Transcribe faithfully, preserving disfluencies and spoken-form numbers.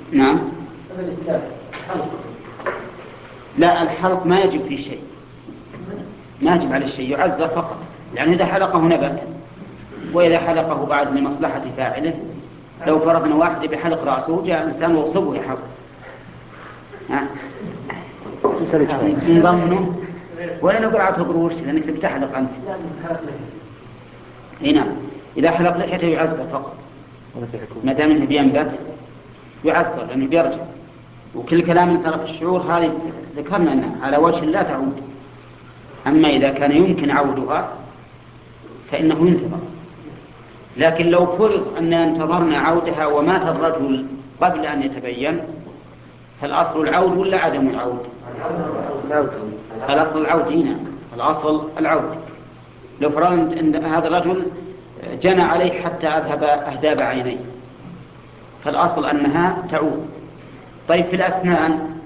نعم. لا، الحلق ما يجب فيه شيء، ما يجب عليه شيء، يعزر فقط. يعني إذا حلقه نبت، وإذا حلقه بعد لمصلحة فاعله، لو فرضنا واحد بحلق رأسه جاء إنسان وصبه يحلق، نضمنه ولا نقول عطه قروش لأنك بتحلق أنت. هنا إذا حلق لحيته يعزر فقط، ما دام انه بينبت يعزر لأنه بيرجع. وكل كلام اللي ترى في الشعور هذه ذكرنا أنها على وجه لا تعود. أما إذا كان يمكن عودها فإنه ينتظر. لكن لو فرض أن انتظرنا عودها ومات الرجل قبل أن يتبين، فالأصل العود ولا عدم العود؟ الأصل العود. هنا الأصل العود. لو فرضنا أن هذا الرجل جنى عليه حتى أذهب أهداب عينيه، فالأصل أنها تعود. طيب في الأسنان